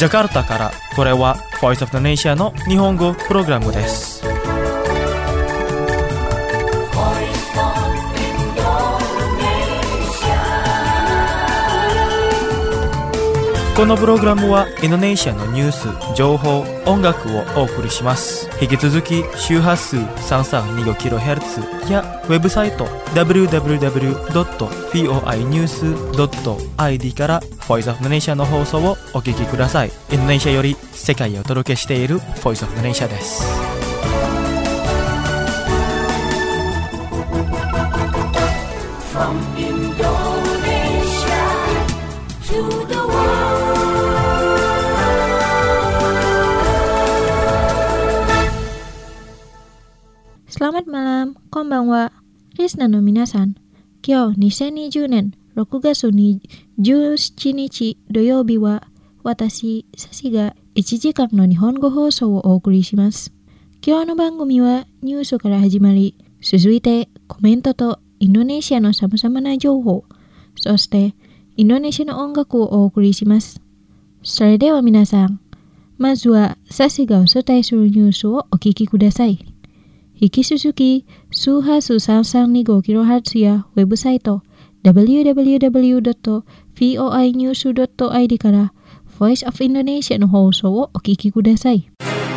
ジャカルタからこれは Voice of the Nation の日本語プログラムです。このプログラムはインドネシアのニュース、情報、音楽をお送りします。引き続き周波数 332kHz やウェブサイト www.voinews.id から Voice of the Nation の放送をお聞きください。インドネシアより世界へお届けしている Voice of the Nation です。 From Indonesia to the Selamat malam, konbanwa. Listenerの皆さん、今日2020年6月17日土曜日は私、サシが1時間の日本語放送をお送りします。今日の番組はニュースから始まり、続いてコメントとインドネシアのさまざまな情報、そしてインドネシアの音楽をお送りします。それでは皆さん、まずはサシがお伝えするニュースをお聞きください。引き続き、周波数 332kHz やウェブサイト www.voinews.id から Voice of Indonesia の放送をお聞きください。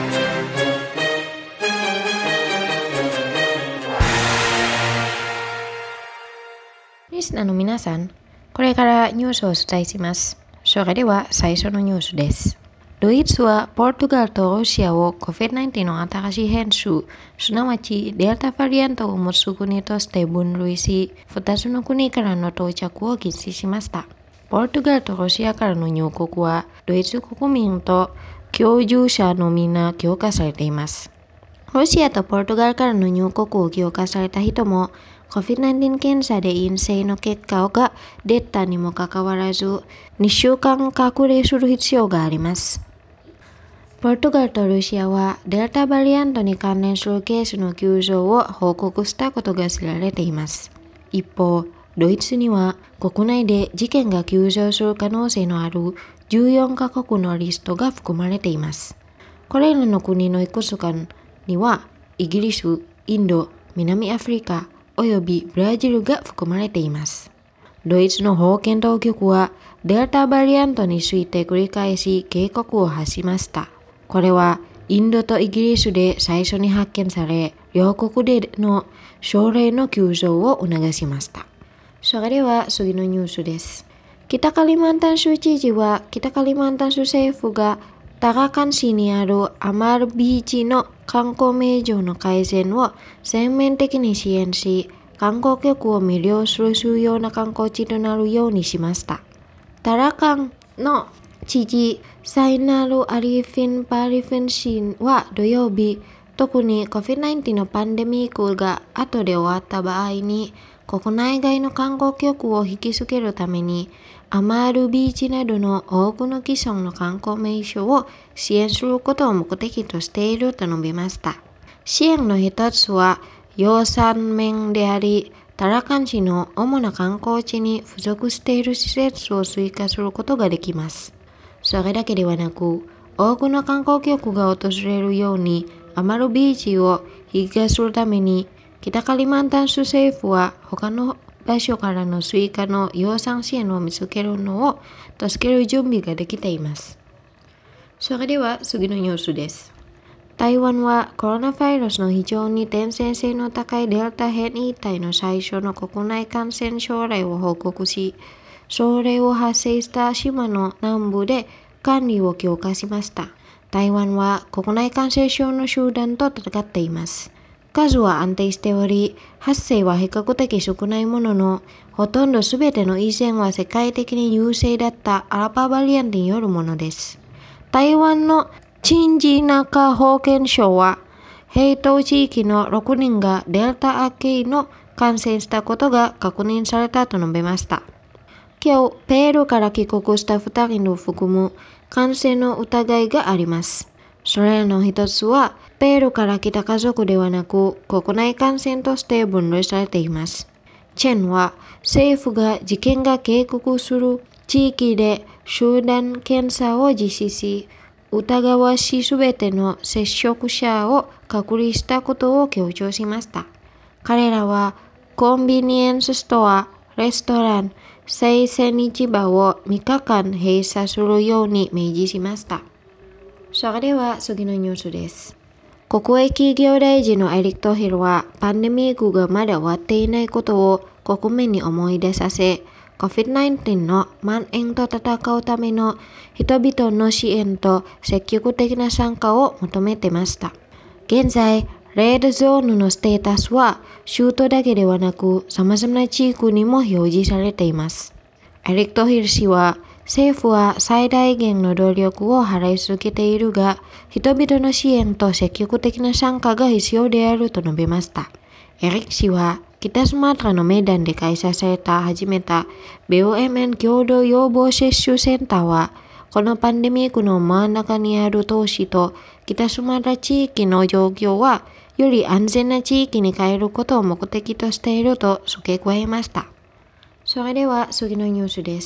リスナーの皆さん、これからニュースをお伝えします。それでは最初のニュースです。ドイツはポルトガルとロシアを COVID-19 の新しい変種、すなわちデルタバリアントを持つ国として分類し、2つの国からの到着を禁止しました。ポルトガルとロシアからの入国は、ドイツ国民と居住者のみな許可されています。ロシアとポルトガルからの入国を許可された人も、COVID-19 検査で陰性の結果が出たにもかかわらず、2週間隔離する必要があります。ポルトガルとロシアはデルタバリアントに関連するケースの急増を報告したことが知られています。一方、ドイツには国内で事件が急増する可能性のある14カ国のリストが含まれています。これらの国のいくつかにはイギリス、インド、南アフリカおよびブラジルが含まれています。ドイツの保健当局はデルタバリアントについて繰り返し警告を発しました。これはインドとイギリスで最初に発見され、両国での症例の急増を促しました。それでは次のニュースです。北カリマンタン州知事は北カリマンタン州政府がタラカン市にあるアマルビーチの観光名所の改善を全面的に支援し、観光客を魅了する重要な観光地となるようにしました。タラカンの知事サイナル・アリフィン・パリフィン氏は土曜日、特に COVID-19 のパンデミックが後で終わった場合に、国内外の観光客を引きつけるために、アマールビーチなどの多くの既存の観光名所を支援することを目的としていると述べました。支援の一つは予算面であり、タラカン市の主な観光地に付属している施設を追加することができます。それだけではなく、多くの観光客が訪れるようにアマルビーチを引きするために、北カリマンタン州政府は他の場所からの追加の予算支援を見つけるのを助ける準備ができています。それでは次のニュースです。台湾はコロナウイルスの非常に伝染性の高いデルタ変異体の最初の国内感染症例を報告し、それを発生した島の南部で管理を強化しました。台湾は国内感染症の集団と戦っています。数は安定しており、発生は比較的少ないものの、ほとんどすべての以前は世界的に優勢だったアルファバリアントによるものです。台湾の陳治中保健省は、平等地域の6人がデルタ系の感染したことが確認されたと述べました。今日、ペルーから帰国した2人を含む感染の疑いがあります。それらの一つは、ペルーから来た家族ではなく、国内感染として分類されています。チェンは、政府が事件が警告する地域で集団検査を実施し、疑わしいすべての接触者を隔離したことを強調しました。彼らはコンビニエンスストア、レストラン、生鮮市場を3日間閉鎖するように明示しました。それでは次のニュースです。国益業大臣のエリック・トヒルはパンデミックがまだ終わっていないことを国民に思い出させ、COVID-19 の蔓延と戦うための人々の支援と積極的な参加を求めていました。現在、レッドゾーンのステータスは州都だけではなく様々な地域にも表示されています。エリック・トヒル氏は、政府は最大限の努力を払い続けているが、人々の支援と積極的な参加が必要であると述べました。エリック氏は、北スマトラのメダンで開催された始めた BUMN 共同予防接種センターは、このパンデミックの真ん中にある都市と北スマトラ地域の状況は、より安全な地域に変えることを目的としていると付け加えました。それでは次のニュースです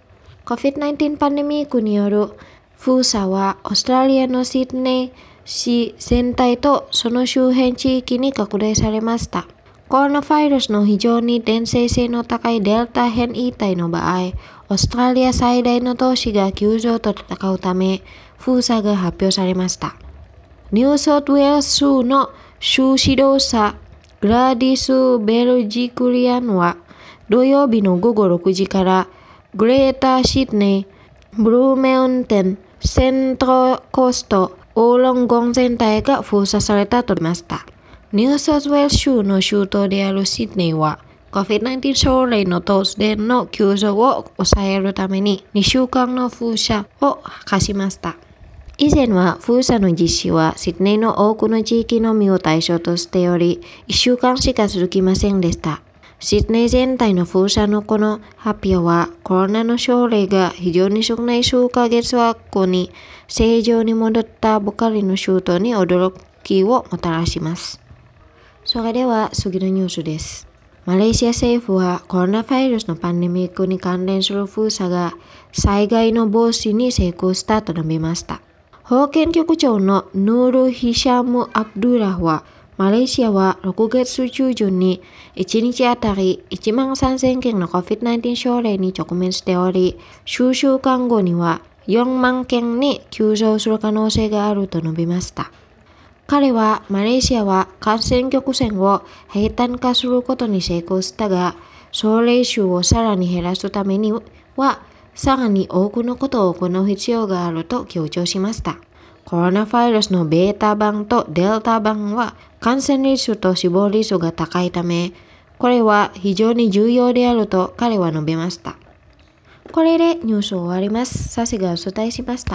。COVID-19 パンデミックによる封鎖はオーストラリアのシドニー市全体とその周辺地域に拡大されました。コロナウイルスの非常に伝染性の高いデルタ変異体の場合、オーストラリア最大の都市が急増と戦うため、封鎖が発表されました。ニューサウスウェールズ州の州指導者グラディス・ベルジクリアンは土曜日の午後6時からグレーターシドニー、ブルーマウンテン、セントラルコースト、オーロンゴン全体が封鎖されたと言いました。ニューサウスウェールズ州の州都であるシドニーは COVID-19 症例の突然の急増を抑えるために2週間の封鎖を課しました。以前は封鎖の実施はシドニーの多くの地域のみを対象としており、1週間しか続きませんでした。シドニー全体の封鎖のこの発表はコロナの症例が非常に少ない数ヶ月後に正常に戻ったばかりの州都に驚きをもたらします。それでは次のニュースです。マレーシア政府はコロナウイルスのパンデミックに関連する封鎖が災害の防止に成功したと述べました。保健局長のヌール・ヒシャム・アブドゥラフは、マレーシアは6月中旬に1日あたり1万3000件の COVID-19 症例に直面しており、数週間後には4万件に急増する可能性があると述べました。彼はマレーシアは感染曲線を平坦化することに成功したが、症例数をさらに減らすためには、さらに多くのことを行う必要があると強調しました。コロナウイルスのベータ版とデルタ版は感染率と死亡率が高いため、これは非常に重要であると彼は述べました。これでニュースを終わります。サシがお伝えしました。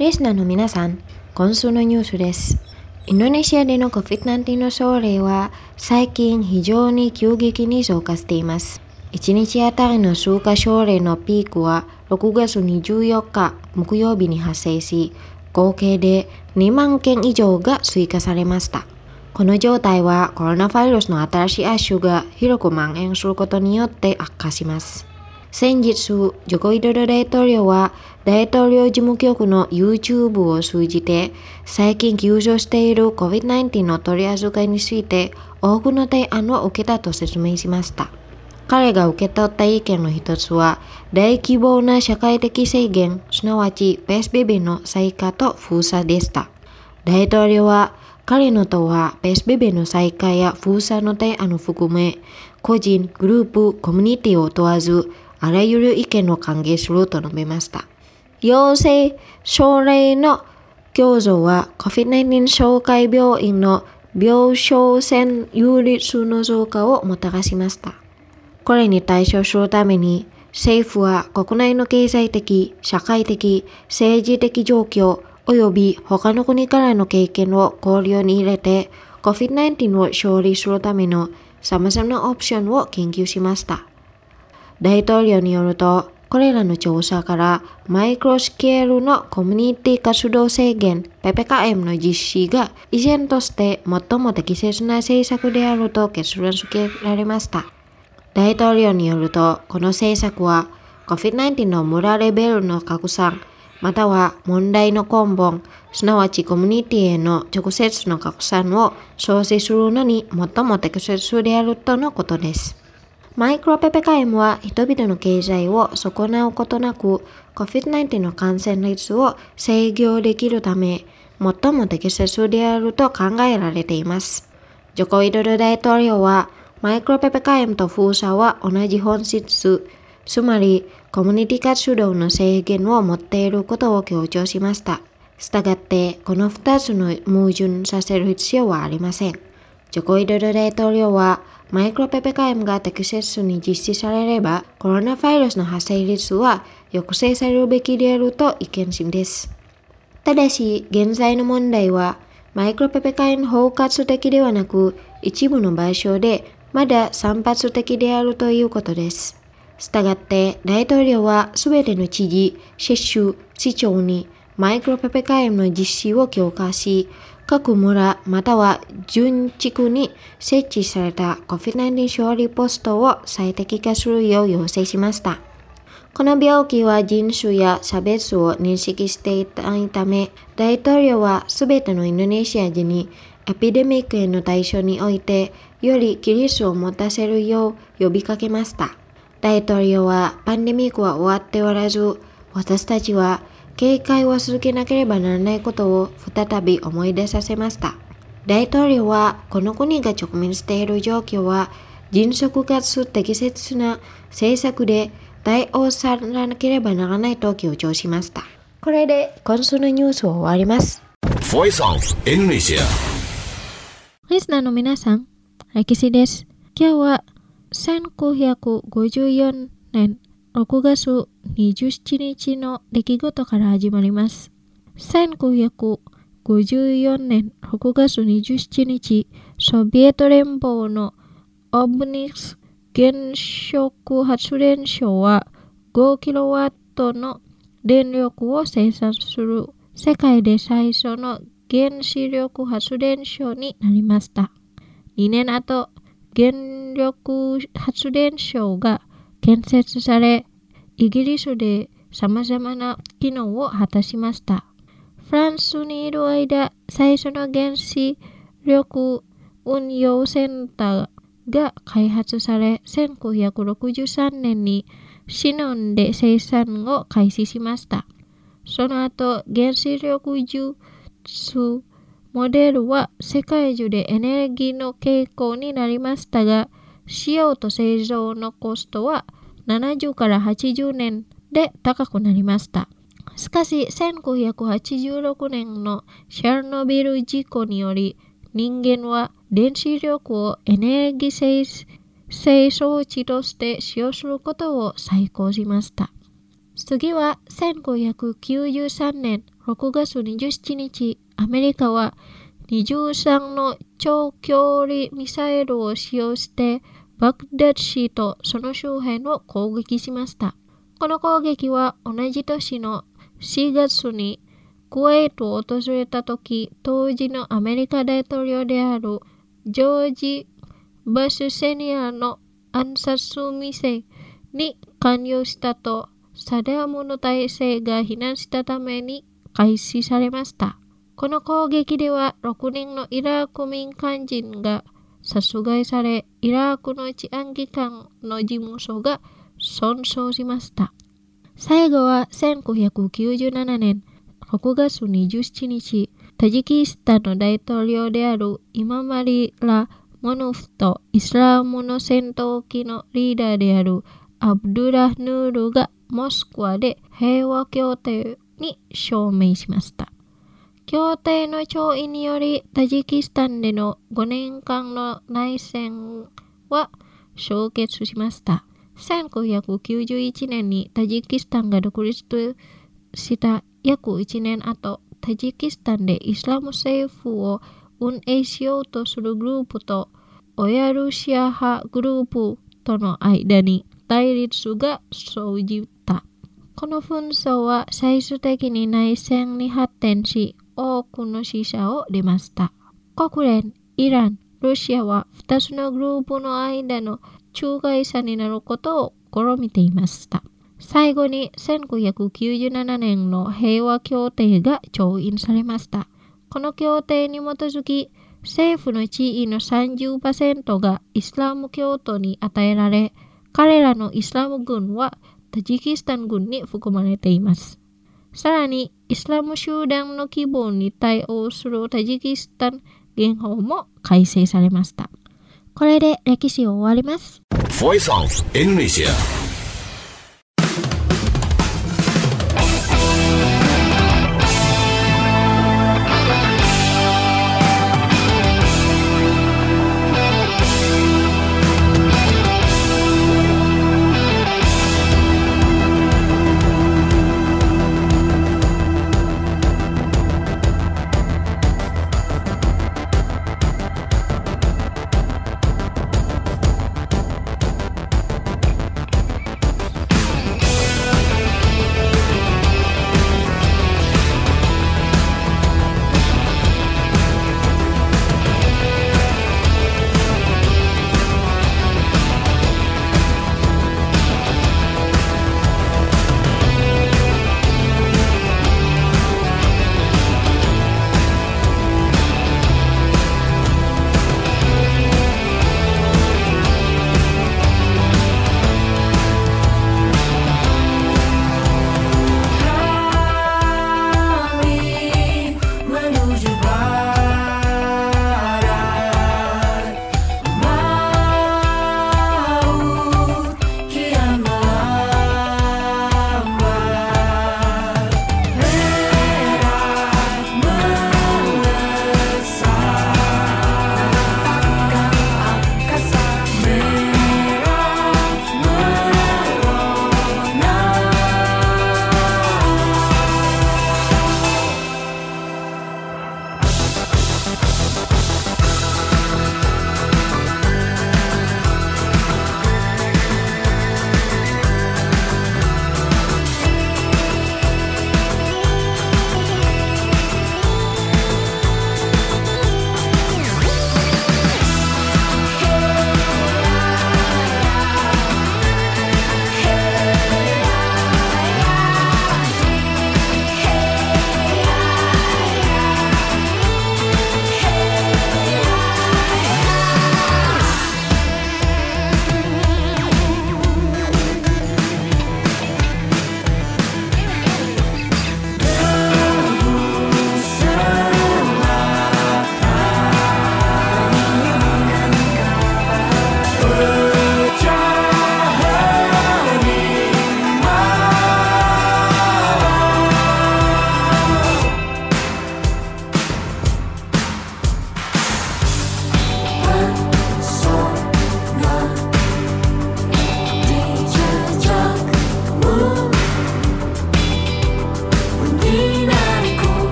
リスナーの皆さん、今週のニュースです。インドネシアでの COVID-19 の症例は最近非常に急激に増加しています。1日あたりの数化症例のピークは6月24日木曜日に発生し、合計で2万件以上が追加されました。この状態はコロナウイルスの新しい亜種が広く蔓延することによって悪化します。先日、ジョコ・ウィドド大統領は大統領事務局の YouTube を通じて最近急増している COVID-19 の取り扱いについて多くの提案を受けたと説明しました。彼が受け取った意見の一つは、大規模な社会的制限、すなわち PSBB の再開と封鎖でした。大統領は、彼の党は PSBB の再開や封鎖の提案を含め、個人、グループ、コミュニティを問わず、あらゆる意見を歓迎すると述べました。陽性症例の急増は COVID-19 紹介病院の病床占有率の増加をもたらしました。これに対処するために、政府は国内の経済的、社会的、政治的状況及び他の国からの経験を考慮に入れて、COVID-19 を勝利するための様々なオプションを研究しました。大統領によると、これらの調査からマイクロスケールのコミュニティ活動制限 PPKM の実施が依然として最も適切な政策であると結論付けられました。大統領によると、この政策は COVID-19 の村レベルの拡散、または問題の根本、すなわちコミュニティへの直接の拡散を阻止するのに最も適切であるとのことです。マイクロ PPKM は人々の経済を損なうことなく COVID-19 の感染率を制御できるため最も適切であると考えられています。ジョコ・ウィドド大統領はマイクロ PPKM と封鎖は同じ本質、つまりコミュニティ活動の制限を持っていることを強調しました。したがってこの2つの矛盾させる必要はありません。ジョコ・ウィドド大統領はマイクロ PPKM が適切に実施されれば、コロナウイルスの発生率は抑制されるべきであると意見しです。ただし、現在の問題は、マイクロ PPKM 包括的ではなく、一部の場所でまだ散発的であるということです。したがって、大統領はすべての知事、市州、市長にマイクロ PPKM の実施を強化し、各村または準地区に設置された COVID-19 処理ポストを最適化するよう要請しました。この病気は人種や差別を認識していないため、大統領はすべてのインドネシア人にエピデミックへの対処においてより規律を持たせるよう呼びかけました。大統領はパンデミックは終わっておらず、私たちは警戒を続けなければならないことを再び思い出させました。大統領はこの国が直面している状況は迅速かつ適切な政策で対応されなければならないと強調しました。これで今週のニュースを終わります。 Voice of Indonesia。 リスナーの皆さん、歴史です。今日は1954年6月27日の出来事から始まります。1954年6月27日、ソビエト連邦のオブニス原子力発電所は 5kW の電力を生産する世界で最初の原子力発電所になりました。2年後、原力発電所が建設され、イギリスで様々な機能を果たしました。フランスにいる間、最初の原子力運用センターが開発され、1963年にシノンで生産を開始しました。その後、原子力技術モデルは世界中でエネルギーの傾向になりましたが、使用と製造のコストは70から80年で高くなりました。しかし、1986年のチェルノビル事故により、人間は電子力をエネルギー生装置として使用することを再考しました。 次は1993年6月27日、アメリカは23の長距離ミサイルを使用してバグダッド市とその周辺を攻撃しました。この攻撃は同じ年の4月にクウェートを訪れたとき、当時のアメリカ大統領であるジョージ・バスセニアの暗殺未遂に関与したとサダムの体制が非難したために開始されました。この攻撃では6人のイラク民間人が殺害され、イラクの治安機関の事務所が損傷しました。最後は1997年6月27日、タジキスタンの大統領であるイママリ・ラ・モノフとイスラムの戦闘機のリーダーであるアブドゥラ・ヌールがモスクワで平和協定に署名しました。協定の調印によりタジキスタンでの5年間の内戦は終結しました。1991年にタジキスタンが独立した約1年後、タジキスタンでイスラム政府を運営しようとするグループと親ロシア派グループとの間に対立が生じた。この紛争は最終的に内戦に発展し、多くの死者を出ました。国連、イラン、ロシアは2つのグループの間の仲介者になることを試みていました。最後に1997年の平和協定が調印されました。この協定に基づき、政府の地位の 30% がイスラム教徒に与えられ、彼らのイスラム軍はタジキスタン軍に含まれています。さらに、イスラム集団の希望に対応するタジキスタン憲法も改正されました。これで歴史を終わります。 Voice of Indonesia。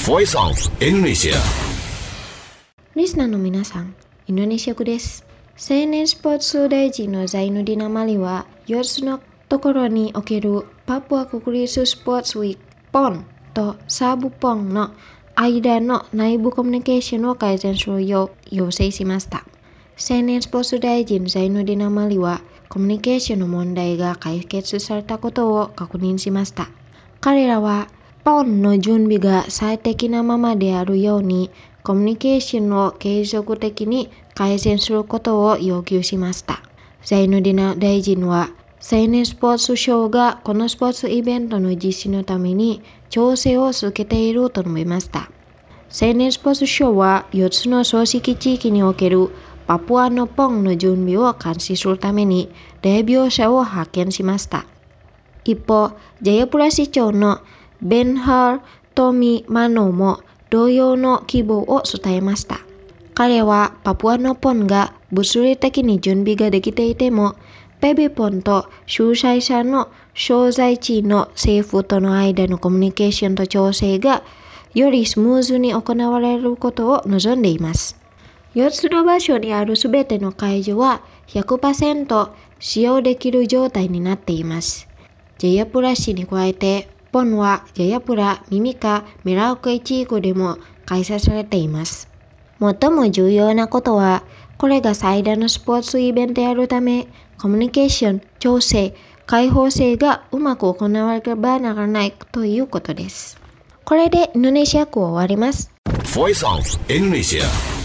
Voice of Indonesia. リスナーの皆さん、インドネシア語です。青年スポーツ大臣のザイヌディナマリは、4つのところにおけるパプア国立スポーツウィークPONとサブポンの間の内部コミュニケーションを改善するよう要請しました。青年スポーツ大臣ザイヌディナマリは、コミュニケーションの問題が解決されたことを確認しました。彼らは、PONの準備が最適なままであるように、コミュニケーションを継続的に改善することを要求しました。ザイヌディナ大臣は、青年スポーツ省がこのスポーツイベントの実施のために調整を続けていると述べました。青年スポーツ省は4つの組織地域におけるパプアのPONの準備を監視するために代表者を派遣しました。一方、ジャヤプラ市長のベンハー・トミマノも同様の希望を伝えました。彼はパプアのPONが物理的に準備ができていても、PB-PONと主催者の所在地の政府との間のコミュニケーションと調整がよりスムーズに行われることを望んでいます。4つの場所にあるすべての会場は 100% 使用できる状態になっています。ジャヤプラ市に加えて、PONはジャヤプラ、ミミカ、メラウケ地域でも開催されています。最も重要なことは、これが最大のスポーツイベントであるため、コミュニケーション、調整、開放性がうまく行われればならないということです。これでインドネシア語を終わります。 Voice of Indonesia.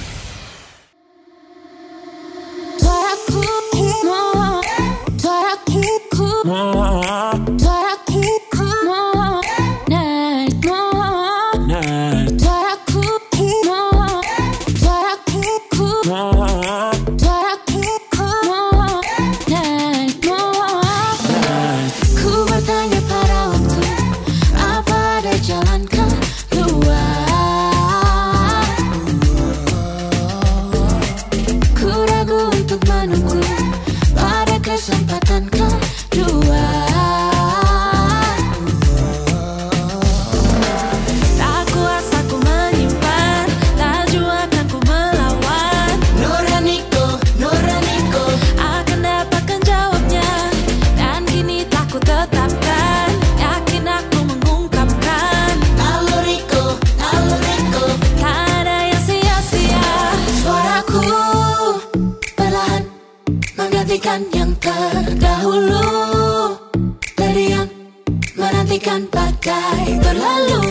Yang terdahulu terdiam menantikan badai berlalu.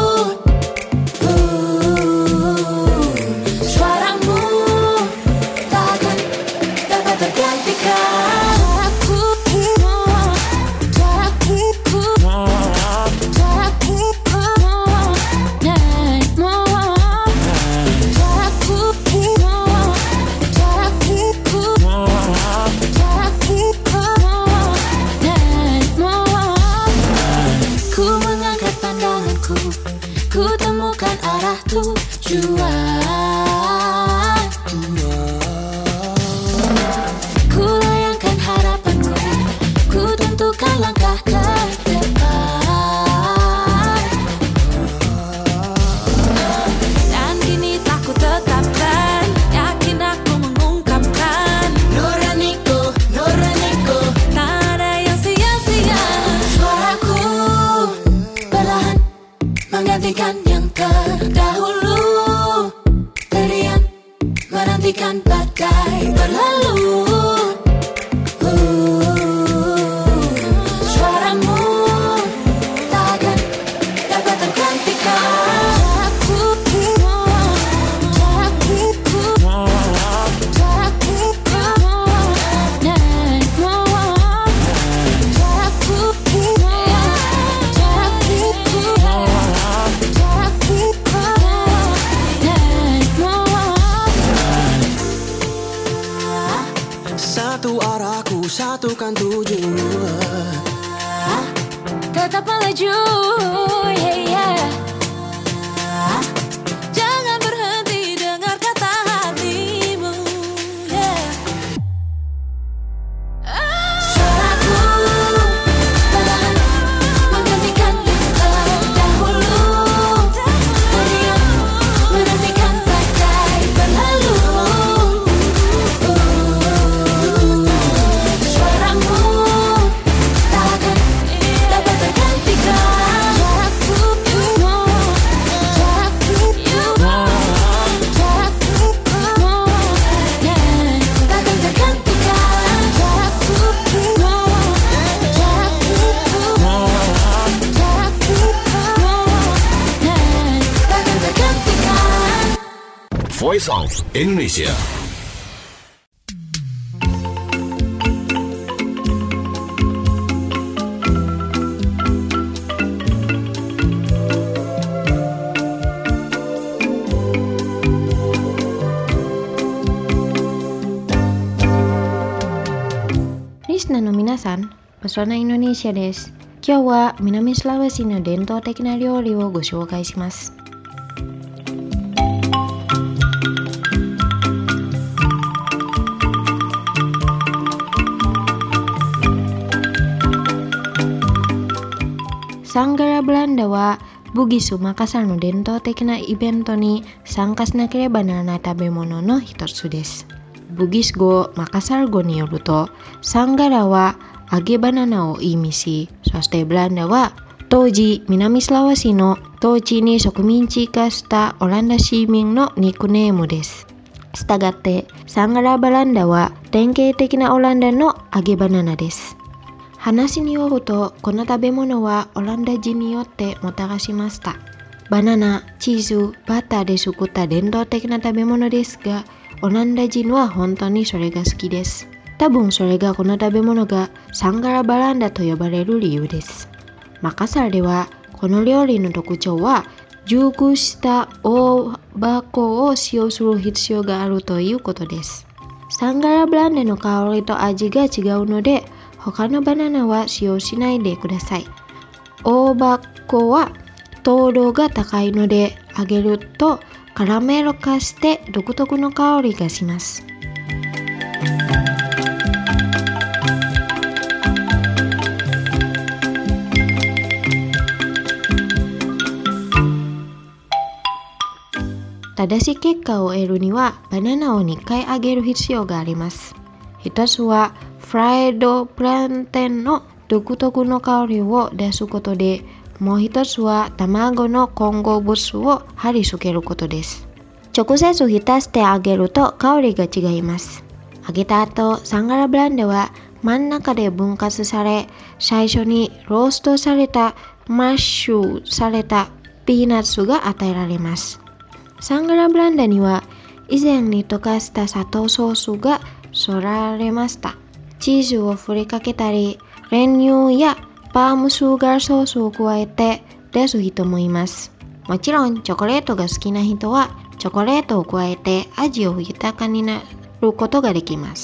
Suaramu takkan dapat tergantikan. Ku temukan arah tujuan. Ku layangkan harapanku, ku tentukan langkah ke depan. Dan kini tak ku tetapkan, yakin aku mengungkapkan. Nuraniku, nuraniku, tak ada yang sia-sia. Suaraku perlahan menggantikan yang terdahulu, terdiam menantikan badai berlalu. Suaramu takkan dapat tergantikan. Satu arahku, satukan tujuan. Tetap melaju, yeah, yeah. Jangan berhenti dengar kata hatimu, yeah. Suaraku perlahan menggantikan yang terdahulu, terdiam Voice of Indonesia. Listenerの皆さん、Pesona Indonesia です。今日は南スラワシの伝統的な料理をご紹介します。サンガラ・ブランダはブギス・マカサルの伝統的なイベントに参加しなければならない食べ物の一つです。ブギス語、マカサル語によると、サンガラは揚げバナナを意味し、そしてブランダは当時南スラワシの統治に植民地化したオランダ市民のニックネームです。したがって、サンガラ・ブランダは典型的なオランダの揚げバナナです。話によると、この食べ物はオランダ人によってもたらしました。バナナ、チーズ、バターで作った伝統的な食べ物ですが、オランダ人は本当にそれが好きです。多分それがこの食べ物がサンガラ・ブランダと呼ばれる理由です。マカサルではこの料理の特徴は熟した大箱を使用する必要があるということです。サンガラ・ブランダの香りと味が違うので、他のバナナは使用しないでください。大箱は糖度が高いので揚げるとカラメル化して独特の香りがします。正しい結果を得るにはバナナを2回揚げる必要があります。一つはフライドプランテンの独特の香りを出すことで、もう一つは卵の混合物を貼り付けることです。直接浸して揚げると香りが違います。揚げた後、サンガラ・ブランダは真ん中で分割され、最初にローストされたマッシュされたピーナッツが与えられます。サンガラ・ブランダには以前に溶かした砂糖ソースが添えられました。チーズを振りかけたり、練乳やパームシュガーソースを加えて出す人もいます。もちろんチョコレートが好きな人はチョコレートを加えて味を豊かになることができます。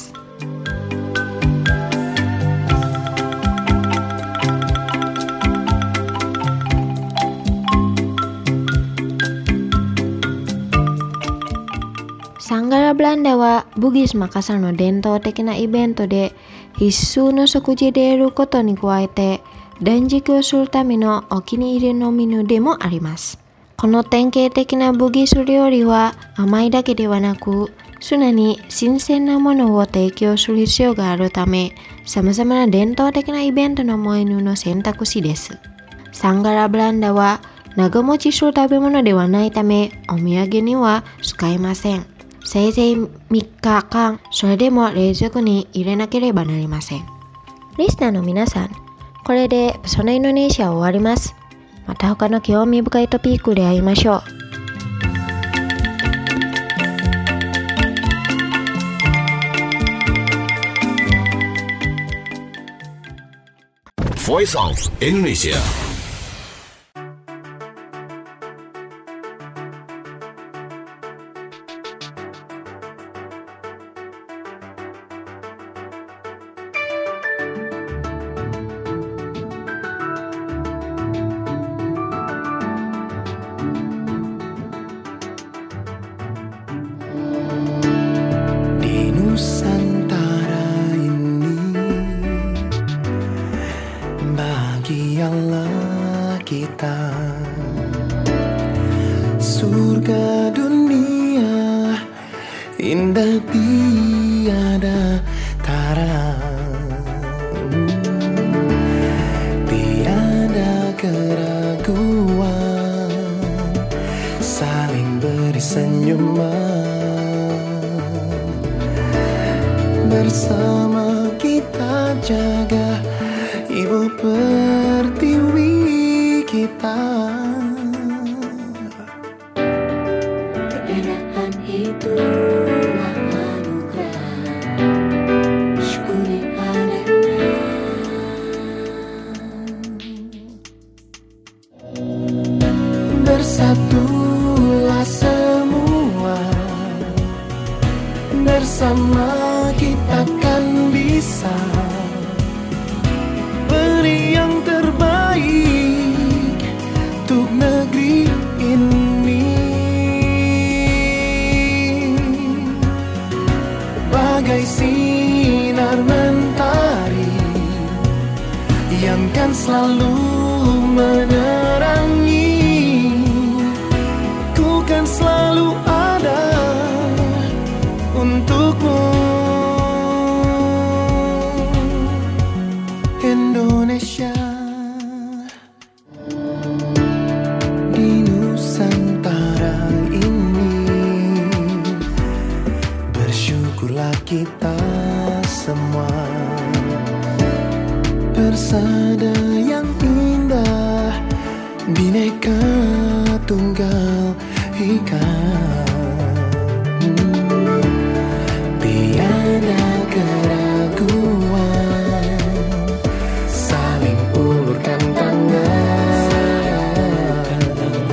サンガラ・ブランダはブギス・マカサルの伝統的なイベントで必須の食事であることに加えて断食をするためのお気に入りのメニューでもあります。この典型的なブギス料理は甘いだけではなく、常に新鮮なものを提供する必要があるため、様々な伝統的なイベントのメニューの選択肢です。サンガラ・ブランダは長持ちする食べ物ではないため、お土産には使えません。せいぜい3日間、それでも冷蔵庫に入れなければなりません。リスナーの皆さん、これでPesona Indonesiaは終わります。また他の興味深いトピックで会いましょう。 Voice of Indonesia. Nusantara ini bahagialah kita, surga dunia indah tiada tara, tiada keraguan, saling beri senyuman. Bersama kita jaga Ibu Pertiwi kita. Perbedaan itu itulah anugerah. Syukuri adanya. Bersatulah semua, bersama kita kan bisa beri yang terbaik untuk negeri ini. Bagai sinar mentari yang kan selalu menerangi, ku kan selalu ada untukmu. Indonesia, di Nusantara ini bersyukurlah kita semua, persada yang indah, Bhinneka Tunggal Ika. Tiada keraguan, saling ulurkan tangan,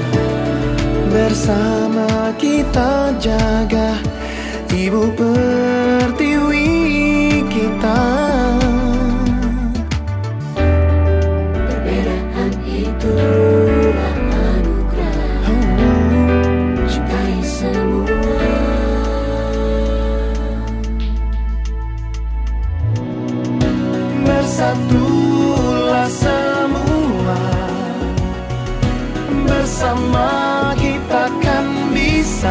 bersama kita jaga Ibu Pertiwi kita. Perbedaan itulah anugerah. Cintai semua. Bersatulah semua, bersama kita kan bisa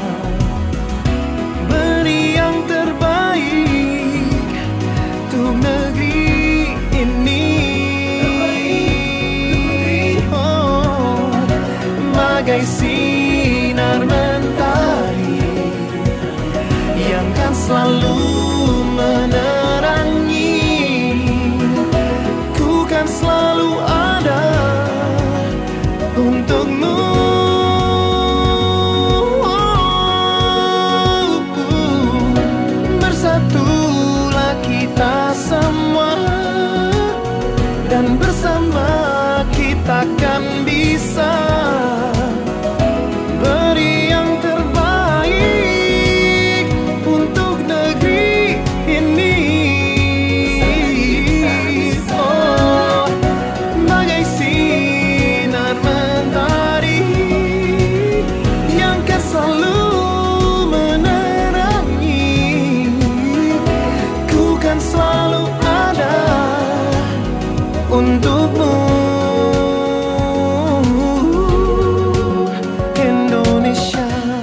beri yang terbaik untuk negeri ini. Oh, bagai sinar mentari yang kan selalu menerangi, ku kan selalu ada untukmu. Bersatulah kita semua, dan bersama kita kan bisa beri yang terbaik untuk negeri ini. Oh, bagai sinar mentari yang kan selalu menerangi, ku kan selalu ada untukmu. Indonesia.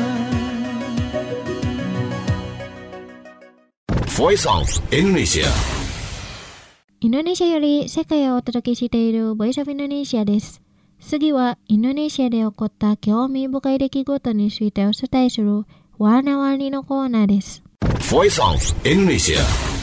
Voice of Indonesia. インドネシアより世界をお届けしている Voice of Indonesia です。次はインドネシアで起こった興味深い出来事についてお伝えするワーナワニのコーナーです。 Voice of Indonesia.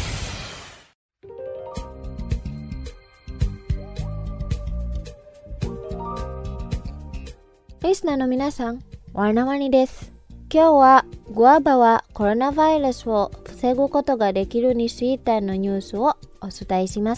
リスナーの皆さん、ワーナワニです。今日はグアバはコロナウイルスを防ぐことができるについてのニュースをお伝えします。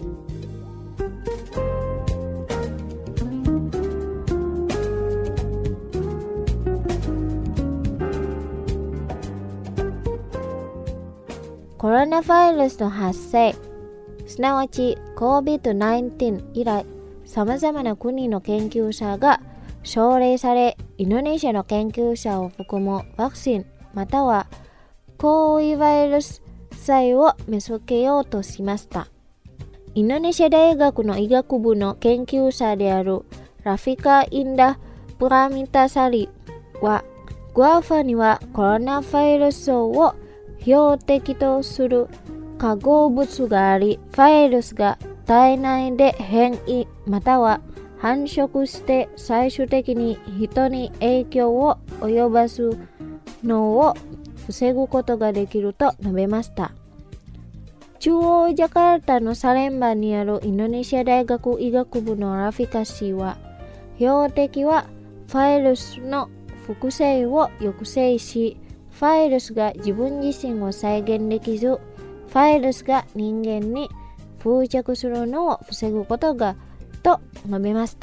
コロナウイルスの発生、すなわち COVID-19 以来、様々な国の研究者が奨励され、インドネシアの研究者を含むワクチンまたは抗ウイルス剤を見つけようとしました。インドネシア大学の医学部の研究者であるラフィカ・インダ・プラミタサリは、グアファにはコロナウイルスを標的とする化合物があり、ウイルスが体内で変異または繁殖して最終的に人に影響を及ぼすのを防ぐことができると述べました。中央ジャカルタのサレンバにあるインドネシア大学医学部のラフィカ氏は、標的はウイルスの複製を抑制し、 ファイルスが自分自身を再現できず、ファイルスが人間に付着するのを防ぐことがと述べました。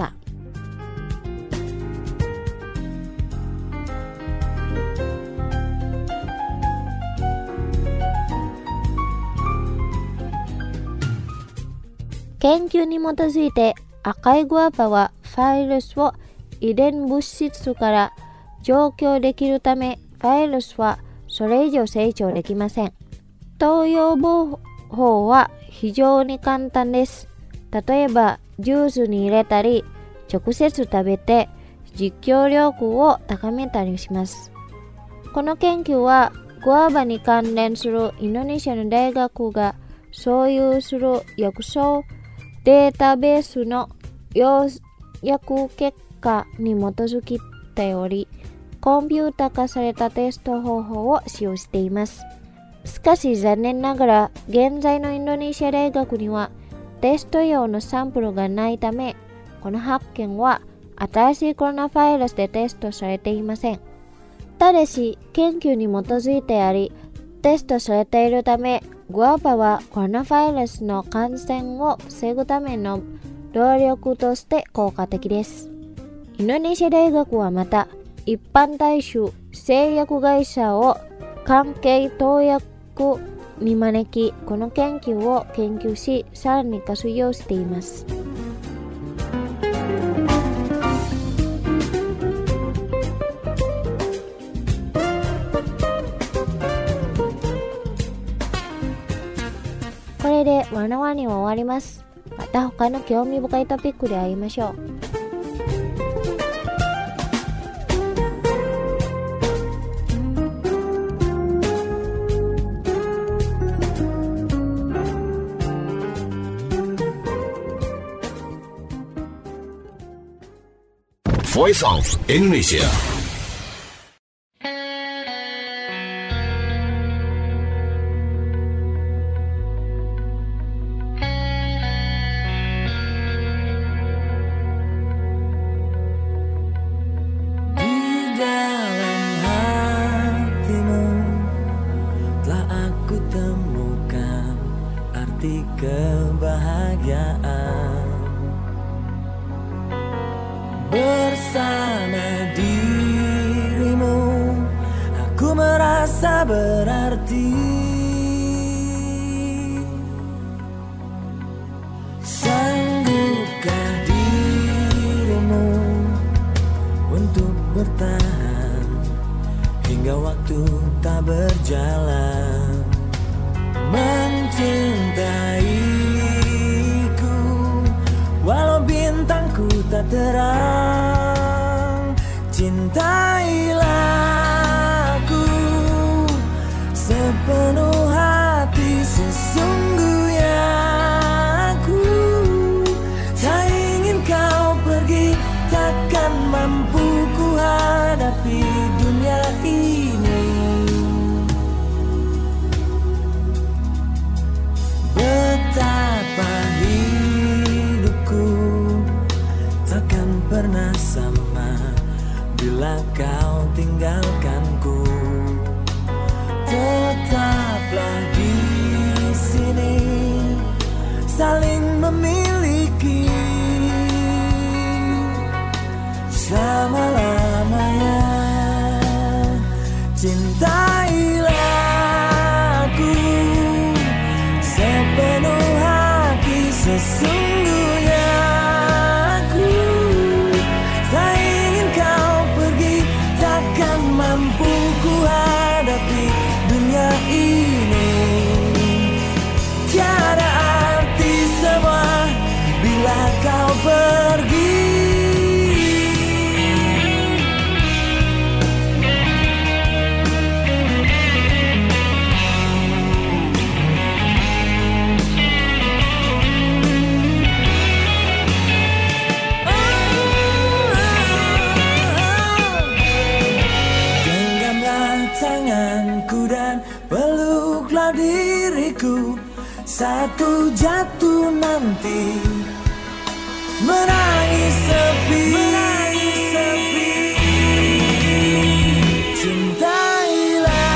研究に基づいて赤いグアバはファイルスを遺伝物質から除去できるため、ファイルスはそれ以上成長できません。投与方法は非常に簡単です。例えばジュースに入れたり、直接食べて実況力を高めたりします。この研究はグアバに関連するインドネシアの大学が所有する薬草データベースの要約結果に基づきており、コンピュータ化されたテスト方法を使用しています。しかし残念ながら現在のインドネシア大学にはテスト用のサンプルがないため、この発見は新しいコロナウイルスでテストされていません。ただし研究に基づいてあり、テストされているため、グアバはコロナウイルスの感染を防ぐための動力として効果的です。インドネシア大学はまた、一般大衆製薬会社を関係投薬に招き、この研究を研究し、さらに活用しています。これでワナワニは終わります。また他の興味深いトピックで会いましょう。 Voice of Indonesia. Kebahagiaan bersama dirimu, aku merasa berarti. Sanggupkah dirimu untuk bertahan hingga waktu tak berjalan, mencintaiku walau bintangku tak terang. Cintailah aku sepenuh hati, sesungguhnya aku tak ingin kau pergi, takkan mampu ku hadapi dunia ini. Betapa hidupku takkan pernah sama bila kau tinggalkanku. Tetaplah di sini, saling memiliki selama-lamanya. Cintailah aku sepenuh hati, sesungguhnya aku tak ingin kau pergi, takkan mampu ku hadapi dunia ini. Tiada arti semua bila kau pergi. Tanganku dan peluklah diriku, satu jatuh nanti menangis sepi. Cintailah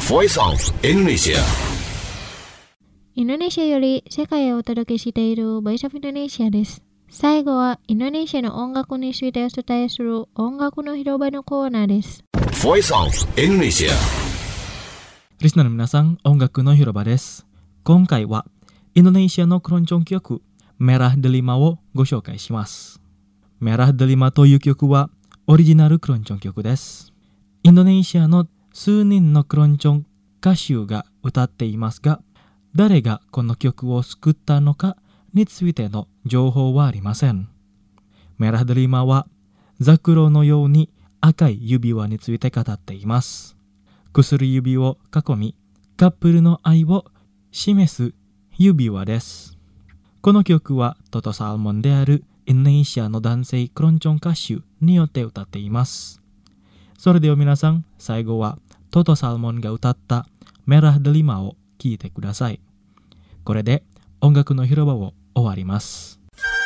Voice of Indonesia. インドネシアより世界をお届けしている Voice of Indonesia です。最後はインドネシアの音楽についてお伝えする音楽の広場のコーナーです。 Voice of Indonesia. リスナーの皆さん、音楽の広場です。今回はインドネシアのクロンチョン曲、Merah Delima をご紹介します。Merah Delima という曲はオリジナルクロンチョン曲です。インドネシアの数人のクロンチョン歌手が歌っていますが、誰がこの曲を作ったのかについての情報はありません。Merah Delima はザクロのように赤い指輪について語っています。薬指を囲み、カップルの愛を示す指輪です。この曲はトトサルモンであるインドネシアの男性クロンチョン歌手によって歌っています。それでは皆さん、最後はトトサルモンが歌ったMerah Delimaを聴いてください。これで音楽の広場を終わります。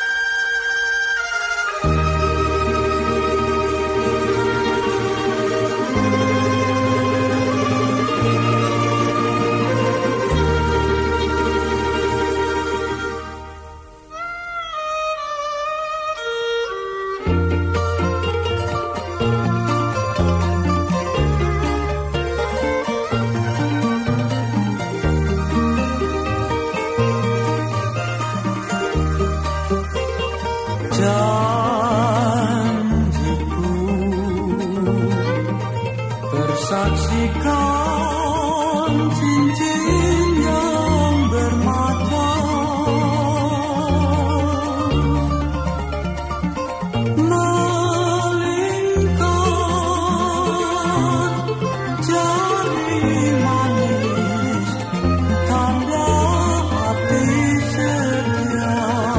Saksikan cincin yang bermata, malingkan jari manis, tanda hati setia.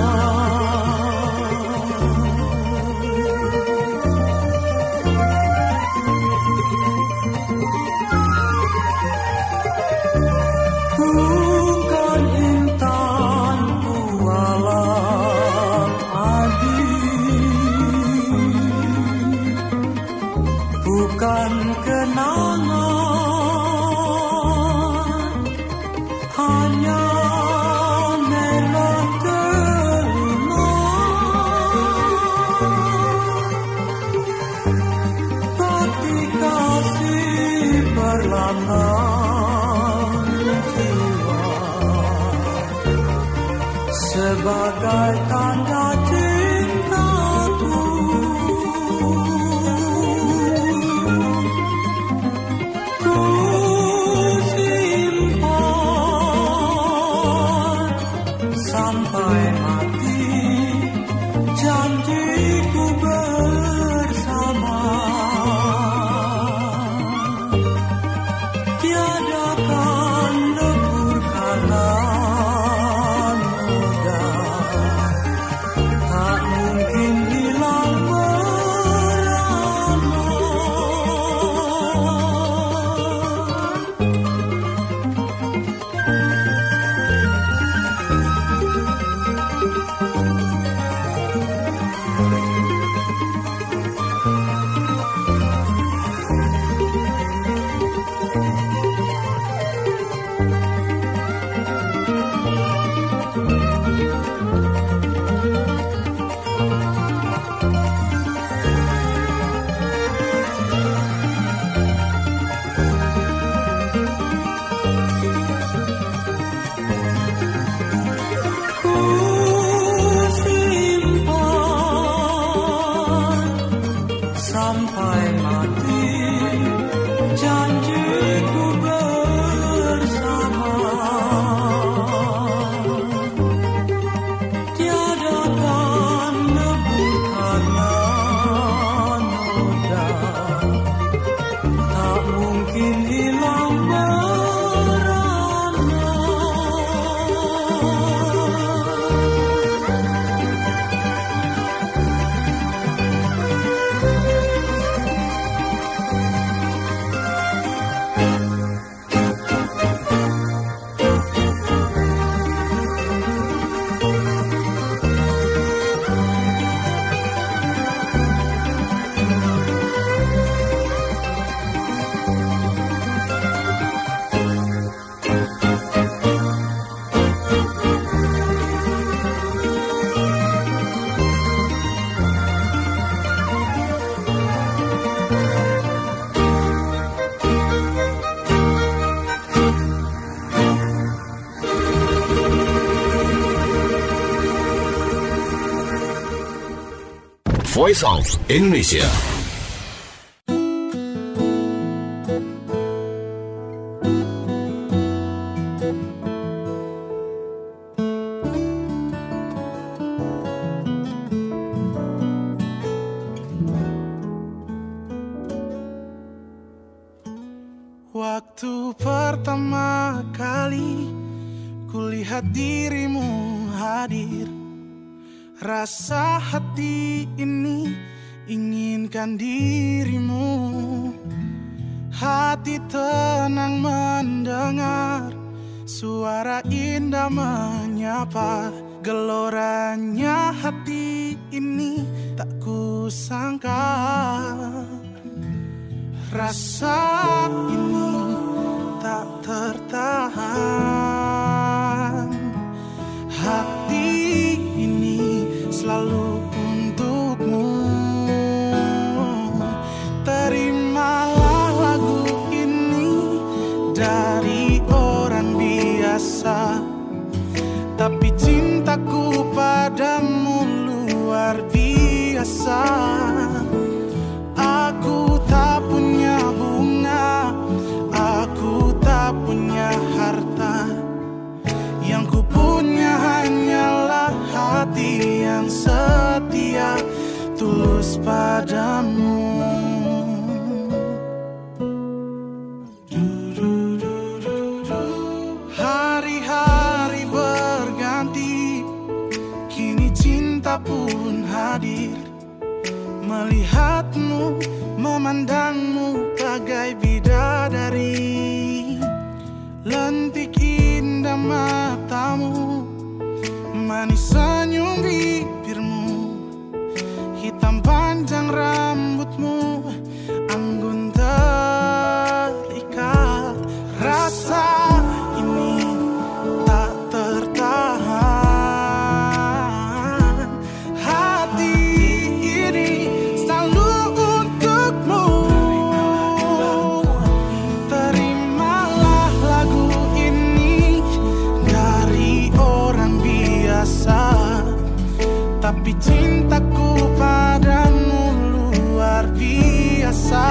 Bukan kenangan, hanya merah delima. Hati kasih berlambang jiwa sebagai tanda cintaku. Sampai mati janjiku bersama, tiada akan lebur karena noda, tak mungkin hilang merana. Sampai mati janjiku bersama, tiada akan lebur karena noda, tak mungkin hilang merana. Voice of Indonesia. Waktu pertama kali kulihat dirimu hadir, rasa hati ini inginkan dirimu. Hati tenang mendengar suara indah menyapa. Geloranya hati ini tak kusangka. Rasa ini tak tertahan. Hati ini selalu untukmu. Terimalah lagu ini dari orang biasa, tapi cintaku padamu luar biasa. Aku tak punya bunga, aku tak punya harta. Yang ku punya hanyalah hati yang setia, tulus padamu. Hari-hari berganti, kini cinta pun hadir. Melihatmu, memandangmu bagai bidadari. Lentik indah matamu, manis senyum bibirmu, hitam panjang rambutmu, anggun terikat. Rasa ini tak tertahan. Hati ini selalu untukmu. Terimalah lagu ini dari orang biasa, tapi cintaku padamu luar biasa.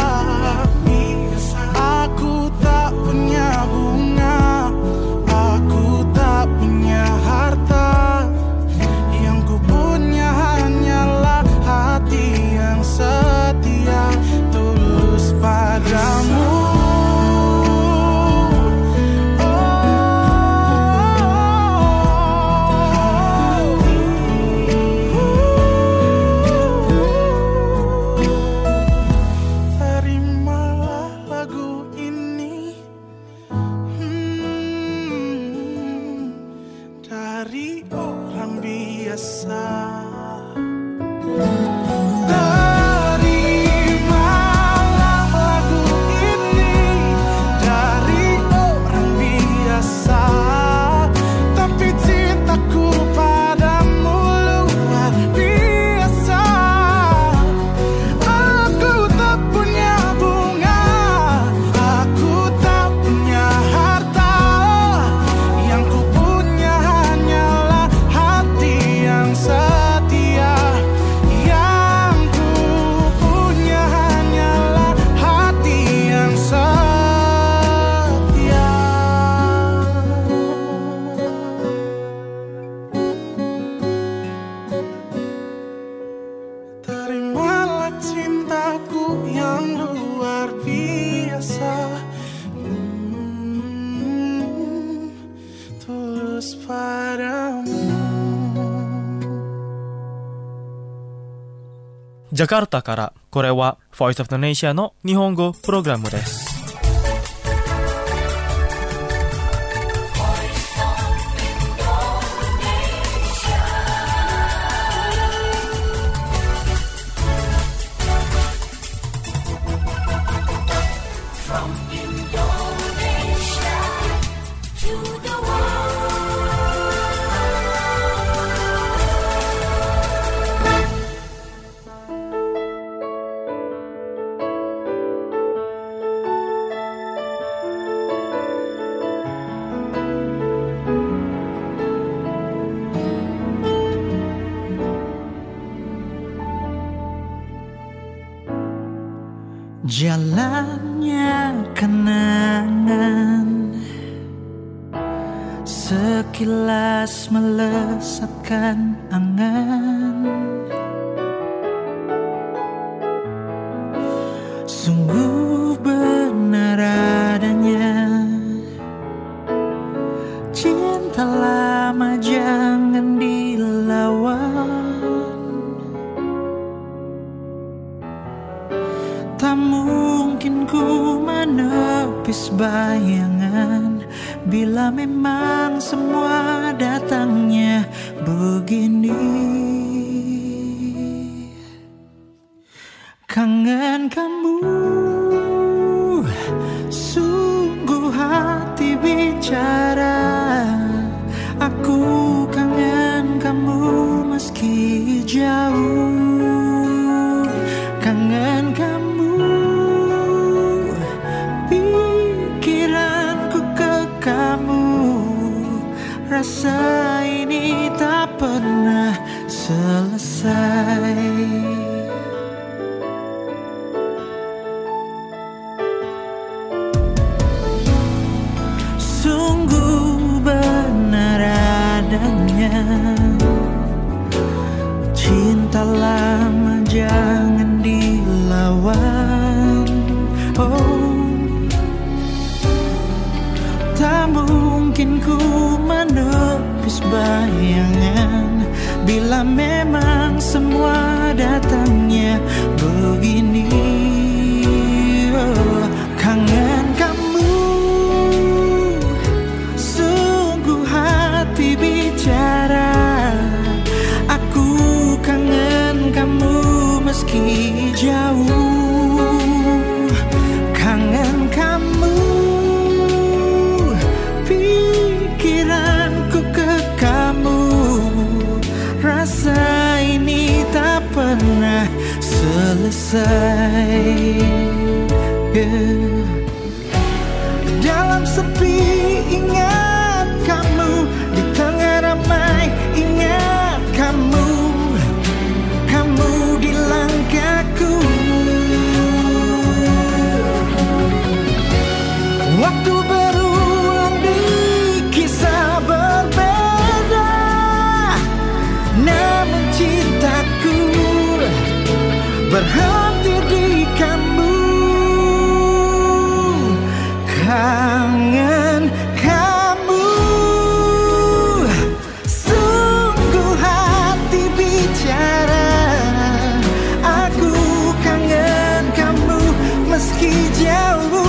Aku tak punya bunga, aku tak punya harta. Yang ku punya hanyalah hati yang setia, tulus padamu. Terimalah lagu ini dari orang biasa. Terimalah lagu ini dari orang biasa, tapi cintaku padamu luar biasa. Aku tak punya bunga, aku tak punya harta. Yang ku punya hanyalah hati yang setia. Yang ku punya hanyalah hati yang setia. Terimalah cintaku yang luar biasa, tulus padamu. Jakarta からこれは Voice of Indonesia の日本語プログラムです。 Jalannya kenangan sekilas melesatkan angan. Sungguh benar adanya cinta lama jangan dilawan. Tak mungkin ku menepis bayangan bila memang semua datangnya begini. Kangen kamu, sungguh hati bicara. Aku kangen kamu meski jauh. Kangen kamu, rasa ini tak pernah selesai. Sungguh benar adanya cinta lama jangan dilawan. Oh, tak mungkin ku menepis bayangan bila memang semua datangnya begini. Oh, kangen kamu, sungguh hati bicara. Aku kangen kamu meski jauh. Kangen kamu, pikiranku ke kamu. Rasa ini tak pernah selesai. Dalam sepi ingat kamu, di tengah ramai ingat kamu. Kamu di langkahku. Waktu berulang di kisah berbeda, namun cintaku berhenti di kamu. Kangen kamu, sungguh hati bicara. Aku kangen kamu meski jauh.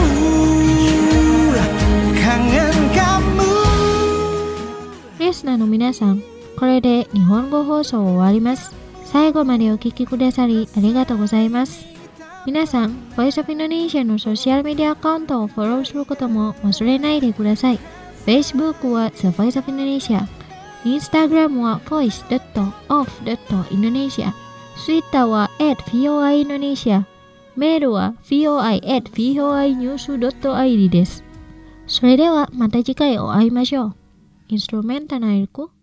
Kangen kamu. Listenerの皆さん、これで日本語放送を終わります。最後までお聞きくださりありがとうございます。皆さん、Voice of Indonesia のソーシャルメディアアカウントをフォローすることも忘れないでください。Facebook は The Voice of Indonesia、Instagram は voice.of.indonesia、Twitter は @voiindonesia、メールは voi@voinews.id です。それではまた次回お会いましょう。インストゥルメンタナイルコ